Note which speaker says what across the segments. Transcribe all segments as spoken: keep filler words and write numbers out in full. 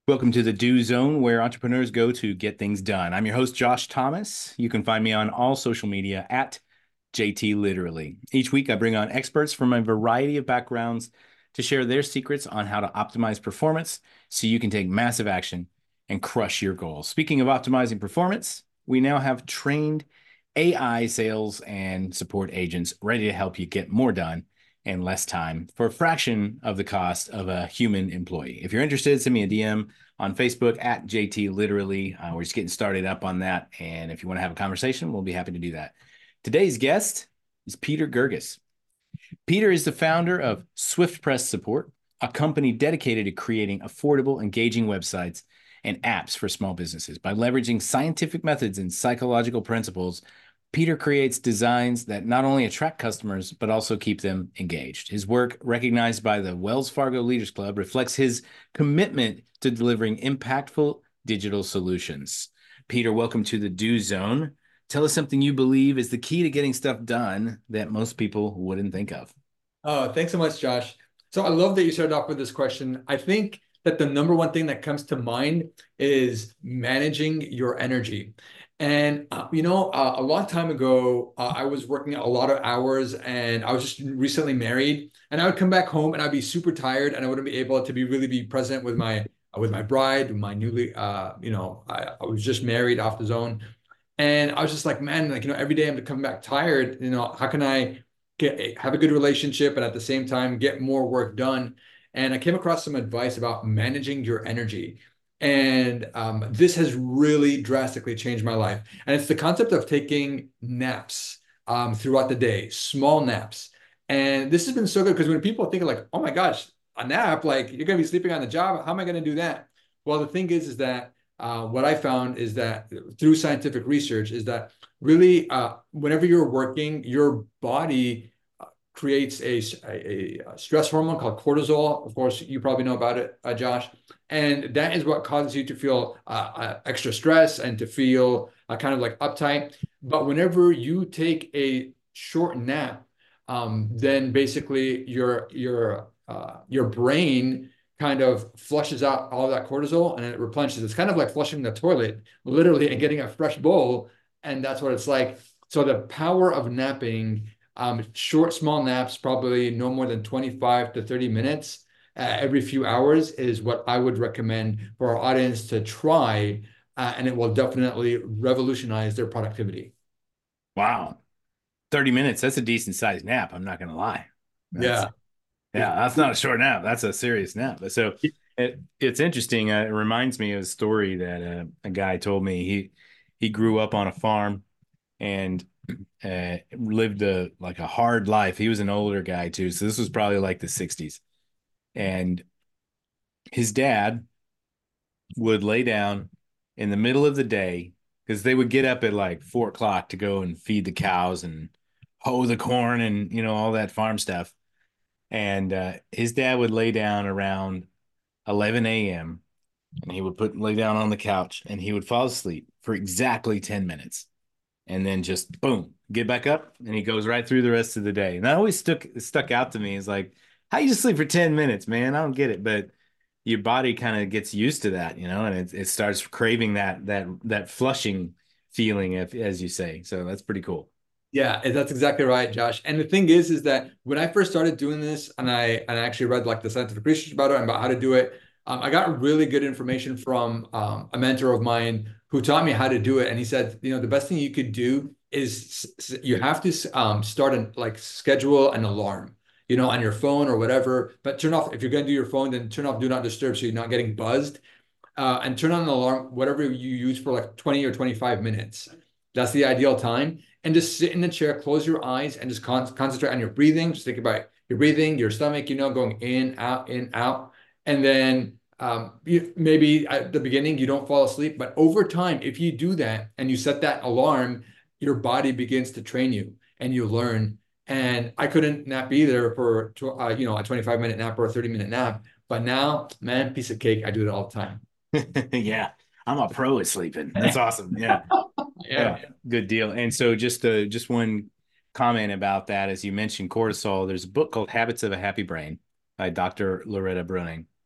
Speaker 1: Welcome to the Do Zone, where entrepreneurs go to get things done. I'm your host, Josh Thomas. You can find me on all social media at J T Literally. Each week, I bring on experts from a variety of backgrounds to share their secrets on how to optimize performance so you can take massive action and crush your goals. Speaking of optimizing performance, we now have trained A I sales and support agents ready to help you get more done in less time for a fraction of the cost of a human employee. If you're interested, send me a D M on Facebook at J T Literally. Uh, we're just getting started up on that. And if you want to have a conversation, we'll be happy to do that. Today's guest is Peter Gerges. Peter is the founder of SwiftPress Support, a company dedicated to creating affordable, engaging websites and apps for small businesses. By leveraging scientific methods and psychological principles, Peter creates designs that not only attract customers, but also keep them engaged. His work, recognized by the Wells Fargo Leaders Club, reflects his commitment to delivering impactful digital solutions. Peter, welcome to the Do Zone. Tell us something you believe is the key to getting stuff done that most people wouldn't think of.
Speaker 2: Oh, thanks so much, Josh. So I love that you started off with this question. I think that the number one thing that comes to mind is managing your energy. And, uh, you know, uh, a long time ago, uh, I was working a lot of hours and I was just recently married. And I would come back home and I'd be super tired and I wouldn't be able to be really be present with my uh, with my bride, my newly, uh, you know, I, I was just married off the zone. And I was just like, man, like, you know, every day I'm coming back tired. You know, how can I get have a good relationship and at the same time get more work done? And I came across some advice about managing your energy. And um, this has really drastically changed my life. And it's the concept of taking naps um, throughout the day, small naps. And this has been so good because when people think like, oh my gosh, a nap, like you're going to be sleeping on the job. How am I going to do that? Well, the thing is, is that uh, what I found is that through scientific research is that really uh, whenever you're working, your body uh, creates a, a, a, stress hormone called cortisol. Of course, you probably know about it, uh, Josh. And that is what causes you to feel uh, uh, extra stress and to feel uh, kind of like uptight. But whenever you take a short nap, um, then basically your your uh, your brain kind of flushes out all that cortisol and it replenishes. It's kind of like flushing the toilet, literally, and getting a fresh bowl. And that's what it's like. So the power of napping, um, short, small naps, probably no more than twenty-five to thirty minutes uh, every few hours is what I would recommend for our audience to try. Uh, and it will definitely revolutionize their productivity.
Speaker 1: Wow. thirty minutes. That's a decent sized nap. I'm not going to lie. That's,
Speaker 2: Yeah.
Speaker 1: yeah, that's not a short nap. That's a serious nap. So it, it's interesting. Uh, it reminds me of a story that uh, a guy told me. He, he grew up on a farm and uh, lived a like a hard life. He was an older guy too. So this was probably like the sixties. And his dad would lay down in the middle of the day because they would get up at like four o'clock to go and feed the cows and hoe the corn and you know all that farm stuff. And uh, his dad would lay down around eleven a m and he would put lay down on the couch and he would fall asleep for exactly ten minutes and then just boom, get back up and he goes right through the rest of the day. And that always stuck stuck out to me is like, how you just sleep for ten minutes, man? I don't get it. But your body kind of gets used to that, you know, and it, it starts craving that that that flushing feeling, if, as you say. So that's pretty cool.
Speaker 2: Yeah, that's exactly right, Josh. And the thing is, is that when I first started doing this, and I and I actually read like the scientific research about it and about how to do it, um, I got really good information from um, a mentor of mine who taught me how to do it. And he said, you know, the best thing you could do is s- you have to um, start and like schedule an alarm, you know, on your phone or whatever. But turn off if you're going to do your phone, then turn off Do Not Disturb so you're not getting buzzed, uh, and turn on an alarm, whatever you use for like twenty or twenty-five minutes. That's the ideal time. And just sit in the chair, close your eyes, and just con concentrate on your breathing. Just think about your breathing, your stomach, you know, going in, out, in, out. And then um, you, maybe at the beginning you don't fall asleep, but over time, if you do that and you set that alarm, your body begins to train you and you learn. And I couldn't nap either for, uh, you know, a twenty-five minute nap or a thirty minute nap. But now, man, piece of cake. I do it all the time.
Speaker 1: Yeah, I'm a pro at sleeping. That's awesome. Yeah.
Speaker 2: Yeah.
Speaker 1: Yeah, good deal. And so just uh, just one comment about that, as you mentioned cortisol, there's a book called Habits of a Happy Brain by Doctor Loretta Brunning.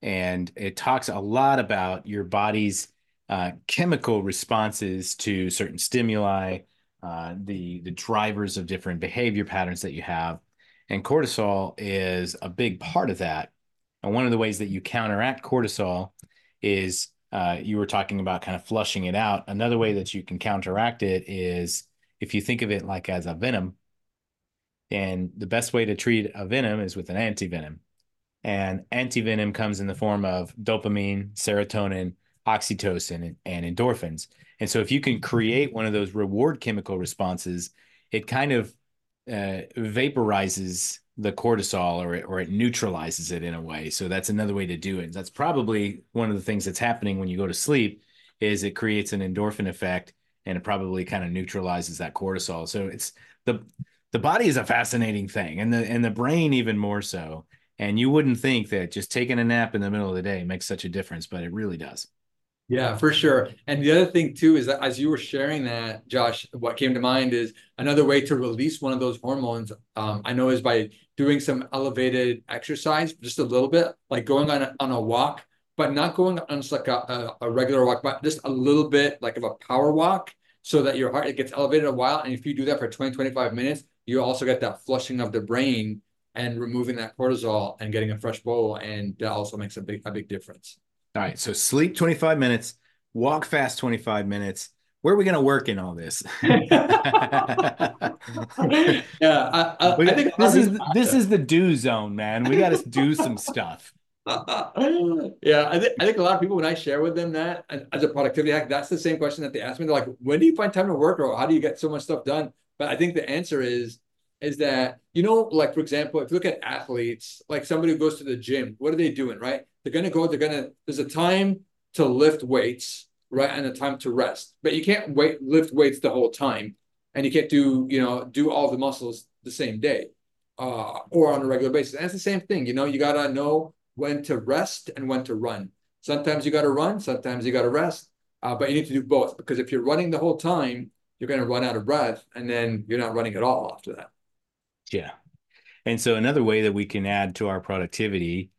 Speaker 1: and it talks a lot about your body's uh, chemical responses to certain stimuli, uh, the the drivers of different behavior patterns that you have, and cortisol is a big part of that. And one of the ways that you counteract cortisol is uh, you were talking about kind of flushing it out. Another way that you can counteract it is if you think of it like as a venom, and the best way to treat a venom is with an antivenom. And antivenom comes in the form of dopamine, serotonin, oxytocin, and, and endorphins. And so if you can create one of those reward chemical responses, it kind of uh, vaporizes the cortisol, or it, or it neutralizes it in a way. So that's another way to do it. That's probably one of the things that's happening when you go to sleep is it creates an endorphin effect, and it probably kind of neutralizes that cortisol. So it's the the body is a fascinating thing, and the and the brain even more so. And you wouldn't think that just taking a nap in the middle of the day makes such a difference, but it really does.
Speaker 2: Yeah, for sure. And the other thing too is that as you were sharing that, Josh, what came to mind is another way to release one of those hormones. Um, I know is by doing some elevated exercise, just a little bit, like going on a, on a walk, but not going on just like a, a, a regular walk, but just a little bit like of a power walk, so that your heart it gets elevated a while. And if you do that for twenty, twenty-five minutes, you also get that flushing of the brain and removing that cortisol and getting a fresh bowl, and that also makes a big a big difference.
Speaker 1: All right. So sleep twenty-five minutes, walk fast twenty-five minutes. Where are we going to work in all this?
Speaker 2: Yeah, I, I,
Speaker 1: we
Speaker 2: I
Speaker 1: got,
Speaker 2: think a lot
Speaker 1: this
Speaker 2: of
Speaker 1: is
Speaker 2: people have
Speaker 1: this is the do zone, man. We got to do some stuff.
Speaker 2: Yeah, I think I think a lot of people, when I share with them that as a productivity hack, that's the same question that they ask me. They're like, when do you find time to work, or how do you get so much stuff done? But I think the answer is is that, you know, like for example, if you look at athletes, like somebody who goes to the gym, what are they doing, right? They're gonna go, they're gonna, there's a time to lift weights, right? And a time to rest. But you can't wait lift weights the whole time. And you can't do, you know, do all the muscles the same day, uh, or on a regular basis. And it's the same thing, you know, you gotta know when to rest and when to run. Sometimes you got to run, sometimes you got to rest, uh, but you need to do both, because if you're running the whole time, you're going to run out of breath, and then you're not running at all after that.
Speaker 1: Yeah. And so another way that we can add to our productivity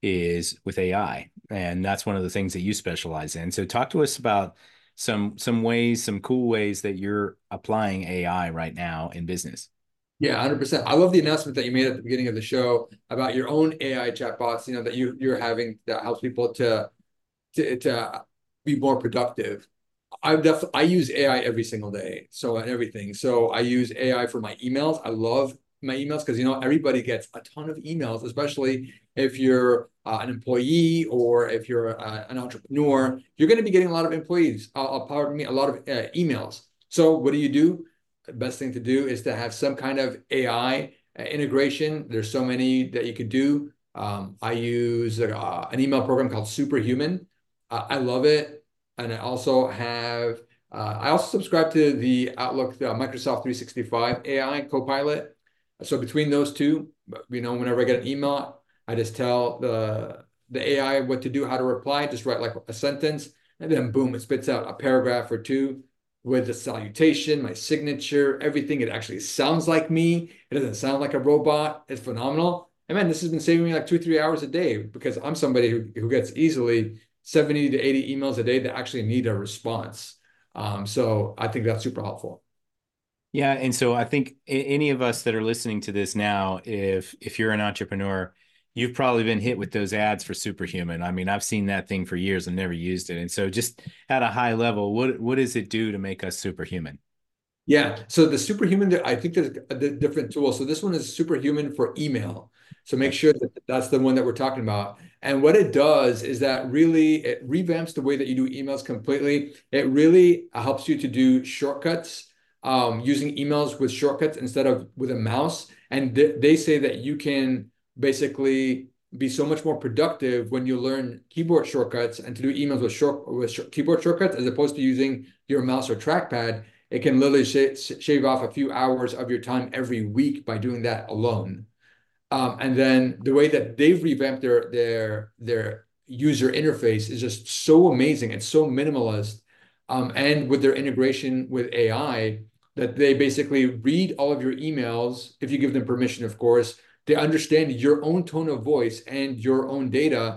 Speaker 1: is with A I. And that's one of the things that you specialize in. So talk to us about some some ways, some cool ways that you're applying A I right now in business.
Speaker 2: Yeah, one hundred percent. I love the announcement that you made at the beginning of the show about your own A I chatbots, you know, that you you're having that helps people to to to be more productive. I definitely I use A I every single day. So and everything. So I use A I for my emails. I love my emails because, you know, everybody gets a ton of emails, especially if you're uh, an employee, or if you're uh, an entrepreneur. You're going to be getting a lot of employees, uh, uh, pardon me, a lot of uh, emails. So what do you do? The best thing to do is to have some kind of A I uh, integration. There's so many that you could do. Um, I use uh, an email program called Superhuman. Uh, I love it. And I also have, uh, I also subscribe to the Outlook, the Microsoft three sixty-five A I Copilot. So between those two, you know, whenever I get an email, I just tell the the A I what to do, how to reply, just write like a sentence, and then boom, it spits out a paragraph or two with the salutation, my signature, everything. It actually sounds like me. It doesn't sound like a robot. It's phenomenal. And man, this has been saving me like two, three hours a day, because I'm somebody who, who gets easily seventy to eighty emails a day that actually need a response. Um, so I think that's super helpful.
Speaker 1: Yeah, and so I think any of us that are listening to this now, if if you're an entrepreneur, you've probably been hit with those ads for Superhuman. I mean, I've seen that thing for years and never used it. And so just at a high level, what what does it do to make us superhuman?
Speaker 2: Yeah. So the Superhuman, I think there's a different tool. So this one is Superhuman for email. So make
Speaker 1: Okay.
Speaker 2: sure that that's the one that we're talking about. And what it does is that really it revamps the way that you do emails completely. It really helps you to do shortcuts, um, using emails with shortcuts instead of with a mouse. And th they say that you can basically be so much more productive when you learn keyboard shortcuts, and to do emails with short with sh keyboard shortcuts, as opposed to using your mouse or trackpad. It can literally sh shave off a few hours of your time every week by doing that alone. Um, and then the way that they've revamped their their their user interface is just so amazing. It's so minimalist, um, and with their integration with A I, that they basically read all of your emails if you give them permission, of course. They understand your own tone of voice and your own data,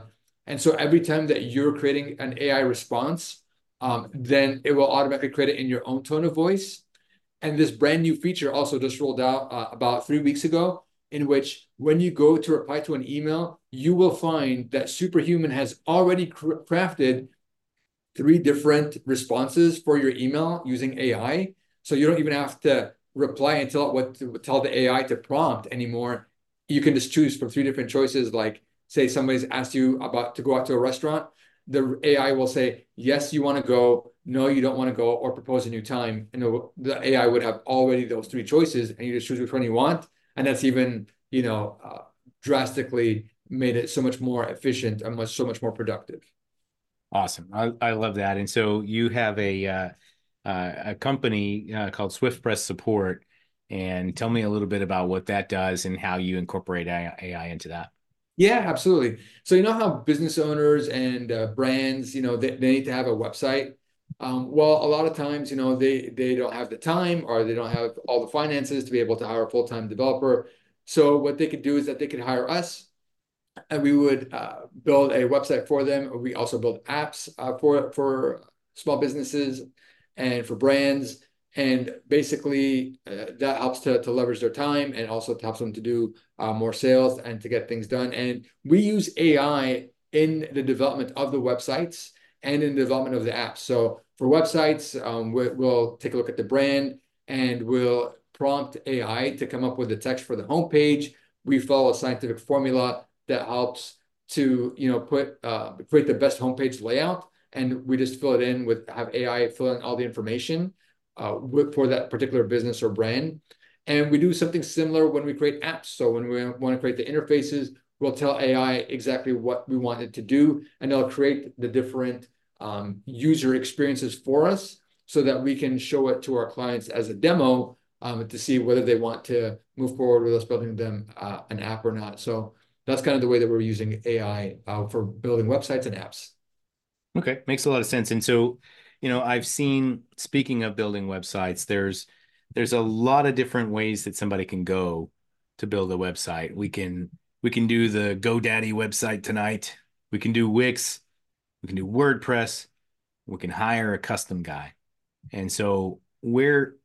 Speaker 2: And so every time that you're creating an A I response, um, then it will automatically create it in your own tone of voice. And this brand new feature also just rolled out uh, about three weeks ago, in which when you go to reply to an email, you will find that Superhuman has already cr crafted three different responses for your email using A I. So you don't even have to reply and tell it what to tell the A I to prompt anymore. You can just choose from three different choices. Like, say somebody's asked you about to go out to a restaurant, the A I will say, yes, you want to go, no, you don't want to go, or propose a new time. And the, the A I would have already those three choices, and you just choose which one you want. And that's even, you know, uh, drastically made it so much more efficient and much so much more productive.
Speaker 1: Awesome. I, I love that. And so you have a uh, uh, a company uh, called Swift Press Support, and tell me a little bit about what that does and how you incorporate A I into that.
Speaker 2: Yeah, absolutely. So you know how business owners and uh, brands, you know, they, they need to have a website. Um, well, a lot of times, you know, they they don't have the time or they don't have all the finances to be able to hire a full-time developer. So what they could do is that they could hire us, and we would uh, build a website for them. We also build apps uh, for for small businesses and for brands. And basically, uh, that helps to, to leverage their time and also helps them to do uh, more sales and to get things done. And we use A I in the development of the websites and in the development of the apps. So for websites, um, we, we'll take a look at the brand and we'll prompt A I to come up with the text for the homepage. We follow a scientific formula that helps to, you know, put uh, create the best homepage layout, and we just fill it in with have A I fill in all the information uh, with, for that particular business or brand. And we do something similar when we create apps. So when we want to create the interfaces, we'll tell A I exactly what we want it to do, and it'll create the different um, user experiences for us so that we can show it to our clients as a demo um, to see whether they want to move forward with us building them uh, an app or not. So that's kind of the way that we're using A I uh, for building websites and apps.
Speaker 1: Okay, makes a lot of sense. And so, you know, I've seen, speaking of building websites, there's there's a lot of different ways that somebody can go to build a website. We can we can do the GoDaddy website tonight. We can do Wix. We can do WordPress. We can hire a custom guy. And so, where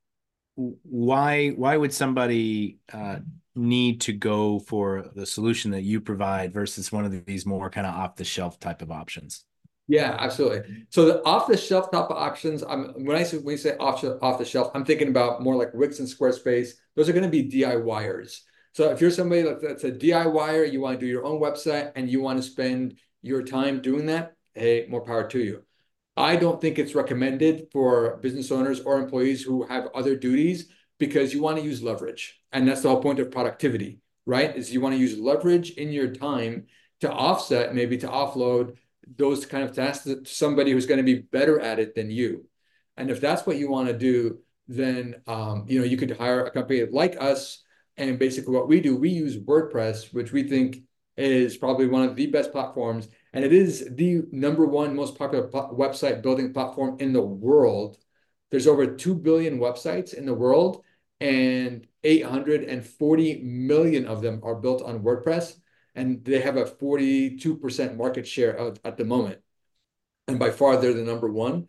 Speaker 1: why why would somebody uh, need to go for the solution that you provide versus one of these more kind of off the shelf type of options?
Speaker 2: Yeah, absolutely. So the off-the-shelf type of options, I'm when I say when we say off off the shelf, I'm thinking about more like Wix and Squarespace. Those are going to be DIYers. So if you're somebody that's a DIYer, you want to do your own website and you want to spend your time doing that, hey, more power to you. I don't think it's recommended for business owners or employees who have other duties because you want to use leverage. And that's the whole point of productivity, right? Is you want to use leverage in your time to offset, maybe to offload those kind of tasks to somebody who's going to be better at it than you. And if that's what you want to do, then um, you know, you could hire a company like us. And basically what we do, we use WordPress, which we think is probably one of the best platforms. And it is the number one most popular website building platform in the world. There's over two billion websites in the world, and eight hundred forty million of them are built on WordPress. And they have a forty-two percent market share of, at the moment. And by far, they're the number one.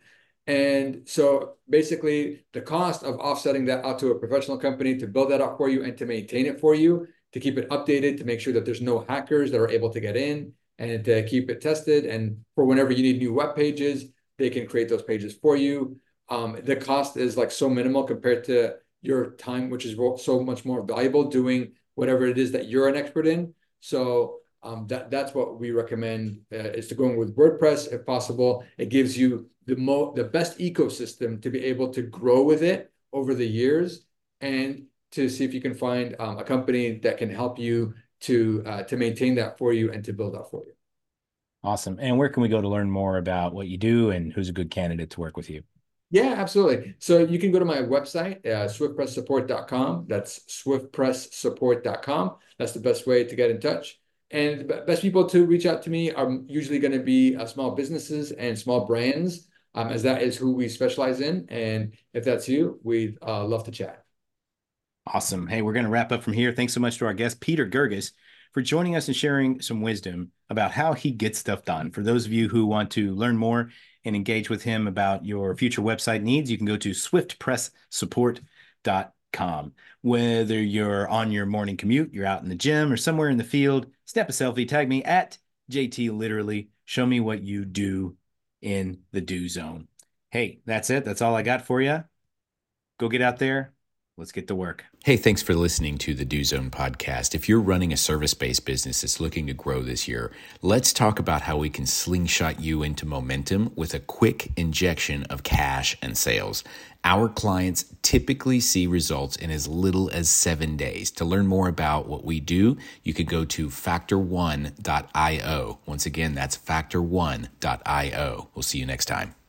Speaker 2: And so basically, the cost of offsetting that out to a professional company to build that out for you and to maintain it for you, to keep it updated, to make sure that there's no hackers that are able to get in, and to keep it tested. And for whenever you need new web pages, they can create those pages for you. Um, the cost is like so minimal compared to your time, which is so much more valuable doing whatever it is that you're an expert in. So um, that that's what we recommend uh, is to go with WordPress if possible. It gives you the mo the best ecosystem to be able to grow with it over the years, and to see if you can find um, a company that can help you to uh, to maintain that for you and to build that for you.
Speaker 1: Awesome. And where can we go to learn more about what you do and who's a good candidate to work with you?
Speaker 2: Yeah, absolutely. So you can go to my website, uh, swift press support dot com. That's swift press support dot com. That's the best way to get in touch. And the best people to reach out to me are usually going to be uh, small businesses and small brands, um, as that is who we specialize in. And if that's you, we'd uh, love to chat.
Speaker 1: Awesome. Hey, we're going to wrap up from here. Thanks so much to our guest, Peter Gerges for joining us and sharing some wisdom about how he gets stuff done. For those of you who want to learn more and engage with him about your future website needs, you can go to swift press support dot com. Whether you're on your morning commute, you're out in the gym, or somewhere in the field, snap a selfie, tag me at J T Literally. Show me what you do in the do zone. Hey, that's it. That's all I got for you. Go get out there. Let's get to work.
Speaker 3: Hey, thanks for listening to the Do Zone podcast. If you're running a service-based business that's looking to grow this year, let's talk about how we can slingshot you into momentum with a quick injection of cash and sales. Our clients typically see results in as little as seven days. To learn more about what we do, you could go to factor one dot io. Once again, that's factor one dot io. We'll see you next time.